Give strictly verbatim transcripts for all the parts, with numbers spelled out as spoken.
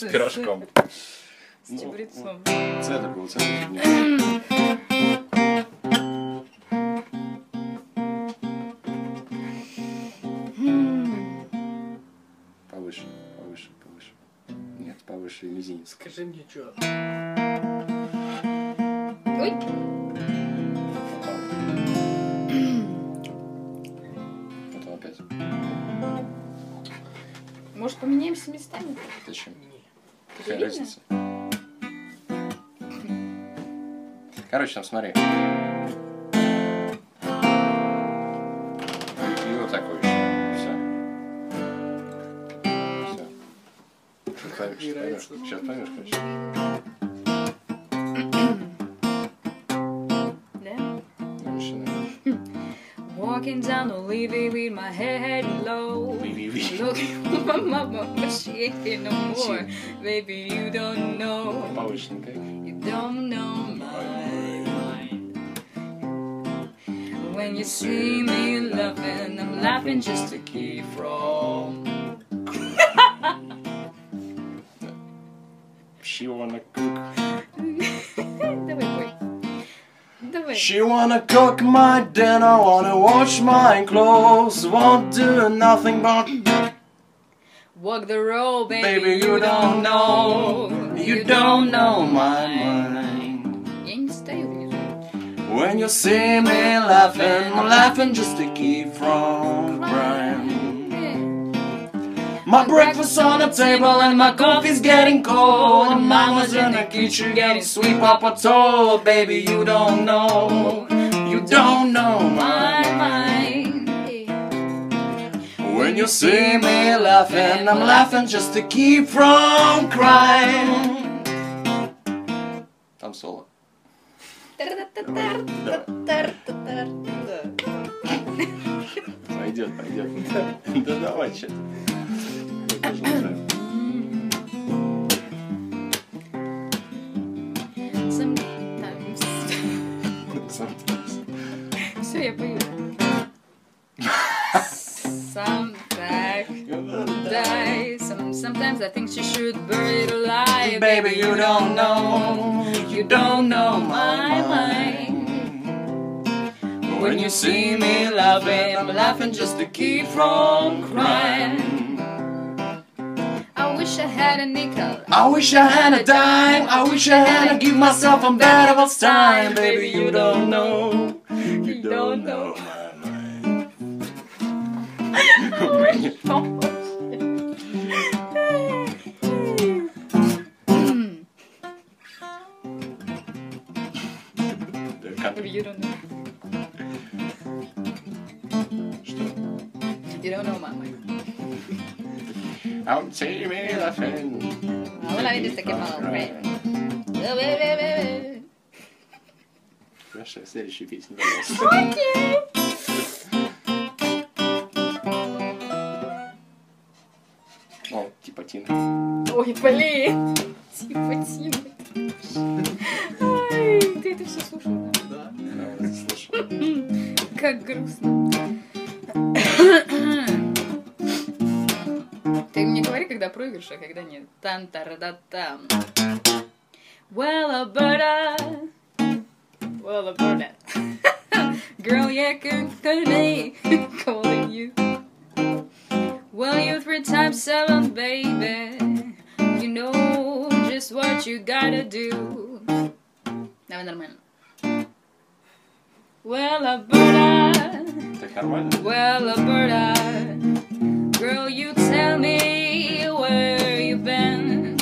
Пирожком. С чабрецом. Центр был, центр. Повыше, повыше, повыше. Нет, повыше мизинец. Скажи мне, что? Ой. Потом опять. Может, поменяемся местами? Зачем? Не. Какая Видно? разница? Короче, там смотри. И вот такой еще. Все. Все. Сейчас поймешь, Не нравится. сейчас поймешь, короче. Да? Мужчина. Walking down the levee with my head low. Looking for my mama, but she ain't here no more. Baby, you don't know. Повышенькая. You don't know my mind. When you see me laughing, I'm laughing just to keep from. She wanna cook. Давай, бой. Давай. She wanna cook my dinner, wanna wash my clothes, won't do nothing but. Walk the road, baby, Baby, you don't know, you don't know my mind. Я не стою внизу. When you see me laughing, I'm laughing just to keep from crying. My breakfast on the table and my coffee's getting cold. And mama's in the kitchen getting sweet papa told. Baby, you don't know, you don't know my mind. When you see me laughing, I'm laughing just to keep from crying. Там соло. Пойдет, пойдет. Да давай, че. Все, я пою. Sometimes die. Some, sometimes I think she should bury it alive. Baby, you don't know, you don't know my mind. When you see me laughing, I'm laughing just to keep from crying. I wish I had a nickel. I wish I had a dime, I wish I had to give myself a better of time. Baby, you don't know, you don't know my mind. You don't know. Что? You don't know my mind. I'll see me laughing. Hola, viste que malo. Хорошо, следующую песню, пожалуйста. Окей. О, типа Тина. Ой, блин. Типа Тина. Ай, ты это все слушал? Да. Да, слышал. Как грустно. Ты мне говори, когда проигрыш, а когда нет. Тан-тара-да-там. Well, Alberta. Well, Alberta. Girl, yeah, me calling you. Well, you're three times seven, baby. You know just what you gotta do. Давай нормально. Well, Alberta. Так нормально? Well, Alberta. Girl, you tell me where you've been.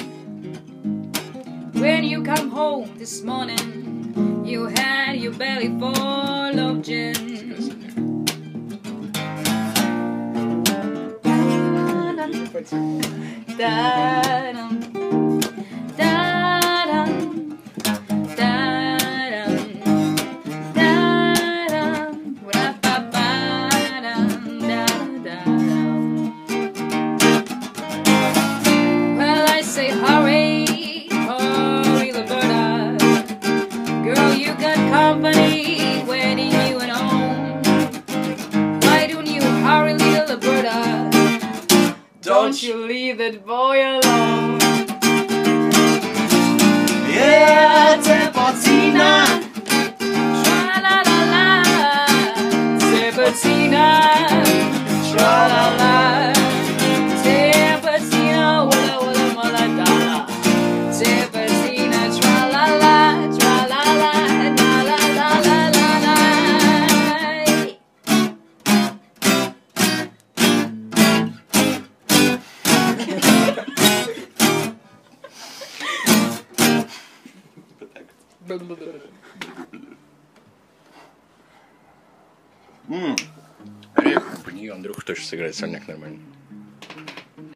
When you come home this morning, you had your belly full of gin. Da-dum, da-dum, da-dum, da-dum, ra-ba-ba-dum, da-dum. Well, I say hurry, hurry, Alberta. Girl, you got company waiting you at home. Why don't you hurry, little Alberta? Don't you leave that boy alone. Ммм. Орех. Блин, Андрюха точно сыграет сольник нормально.